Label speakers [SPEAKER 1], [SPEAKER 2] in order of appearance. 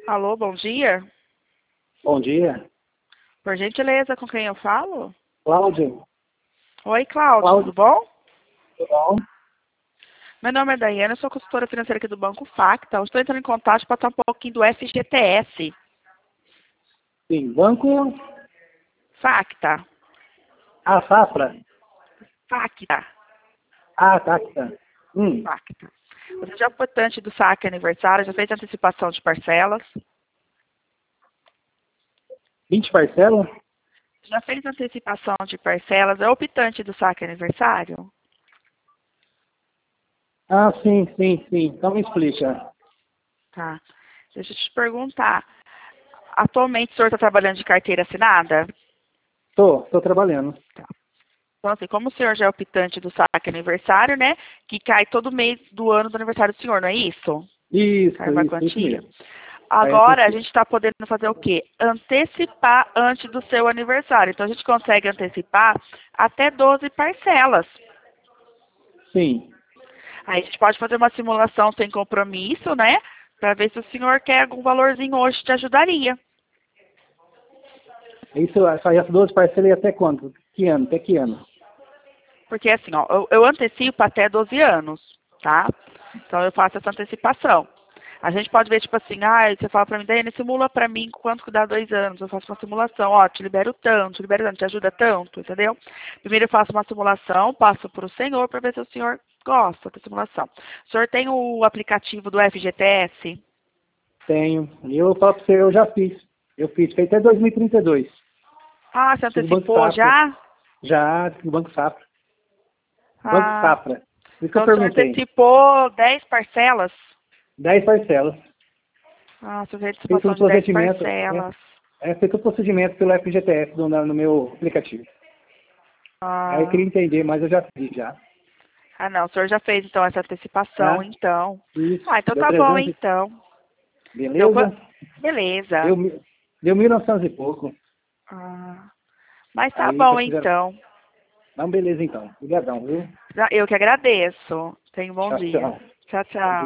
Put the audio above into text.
[SPEAKER 1] Alô, bom dia.
[SPEAKER 2] Bom dia.
[SPEAKER 1] Por gentileza, com quem eu falo?
[SPEAKER 2] Cláudio,
[SPEAKER 1] Oi, Cláudio, tudo
[SPEAKER 2] Cláudio,
[SPEAKER 1] bom?
[SPEAKER 2] tudo bom?
[SPEAKER 1] Meu nome é Daiane, eu sou consultora financeira aqui do Banco Facta. Eu estou entrando em contato para falar um pouquinho do FGTS.
[SPEAKER 2] Sim, banco,
[SPEAKER 1] Facta.
[SPEAKER 2] Safra.
[SPEAKER 1] Facta.
[SPEAKER 2] Tá.
[SPEAKER 1] Facta. Você já é votante do saque aniversário, já fez antecipação de parcelas?
[SPEAKER 2] 20 parcelas?
[SPEAKER 1] Já fez antecipação de parcelas? É optante do saque aniversário?
[SPEAKER 2] Sim. Então me explica.
[SPEAKER 1] Tá. Deixa eu te perguntar. Atualmente o senhor está trabalhando de carteira assinada?
[SPEAKER 2] Tô trabalhando.
[SPEAKER 1] Então, assim, como o senhor já é optante do saque aniversário, né? Que cai todo mês do ano do aniversário do senhor, não é isso? Cai uma
[SPEAKER 2] Isso
[SPEAKER 1] quantia.
[SPEAKER 2] mesmo. Aí
[SPEAKER 1] Agora, a
[SPEAKER 2] antecipa.
[SPEAKER 1] gente está podendo fazer o quê? Antecipar antes do seu aniversário. Então, a gente consegue antecipar até 12 parcelas.
[SPEAKER 2] Sim.
[SPEAKER 1] Aí, a gente pode fazer uma simulação sem compromisso, né? Para ver se o senhor quer algum valorzinho hoje te ajudaria.
[SPEAKER 2] Isso, essas 12 parcelas e até quanto? Que ano? Até que ano?
[SPEAKER 1] Porque, assim, ó, eu antecipo até 12 anos, tá? Então, eu faço essa antecipação. A gente pode ver, tipo assim, você fala pra mim, Daiane, simula pra mim quanto que dá 2 anos. Eu faço uma simulação, ó, te libero tanto, te ajuda tanto, entendeu? Primeiro eu faço uma simulação, passo pro senhor pra ver se o senhor gosta da simulação. O senhor tem o aplicativo do FGTS?
[SPEAKER 2] Tenho. E eu falo pra você, eu já fiz. Eu fiz, foi até 2032.
[SPEAKER 1] Ah, você
[SPEAKER 2] Fiz o Banco
[SPEAKER 1] antecipou
[SPEAKER 2] Safra.
[SPEAKER 1] já?
[SPEAKER 2] Já, no Banco Safra. Banco
[SPEAKER 1] Ah,
[SPEAKER 2] Safra. Por isso que eu
[SPEAKER 1] então o senhor
[SPEAKER 2] perguntei.
[SPEAKER 1] antecipou 10 parcelas?
[SPEAKER 2] 10 parcelas.
[SPEAKER 1] Ah, o senhor fez
[SPEAKER 2] Feito
[SPEAKER 1] antecipação
[SPEAKER 2] um
[SPEAKER 1] de 10
[SPEAKER 2] procedimento.
[SPEAKER 1] parcelas.
[SPEAKER 2] Feito o procedimento pelo FGTS no meu aplicativo. Aí eu
[SPEAKER 1] Ah,
[SPEAKER 2] queria entender, mas eu já fiz já.
[SPEAKER 1] não, o senhor já fez então essa antecipação,
[SPEAKER 2] Tá?
[SPEAKER 1] então.
[SPEAKER 2] Isso.
[SPEAKER 1] Ah, então
[SPEAKER 2] Deu
[SPEAKER 1] tá bom,
[SPEAKER 2] 300.
[SPEAKER 1] então. Deu
[SPEAKER 2] Beleza?
[SPEAKER 1] quanto? Beleza.
[SPEAKER 2] Deu, deu 1.900 e pouco.
[SPEAKER 1] Ah, mas tá
[SPEAKER 2] Aí
[SPEAKER 1] bom,
[SPEAKER 2] pra fizer.
[SPEAKER 1] então.
[SPEAKER 2] Não, beleza então. Obrigadão, viu?
[SPEAKER 1] Eu que agradeço. Tenha um bom
[SPEAKER 2] Tchau,
[SPEAKER 1] dia.
[SPEAKER 2] tchau.
[SPEAKER 1] Tchau, tchau.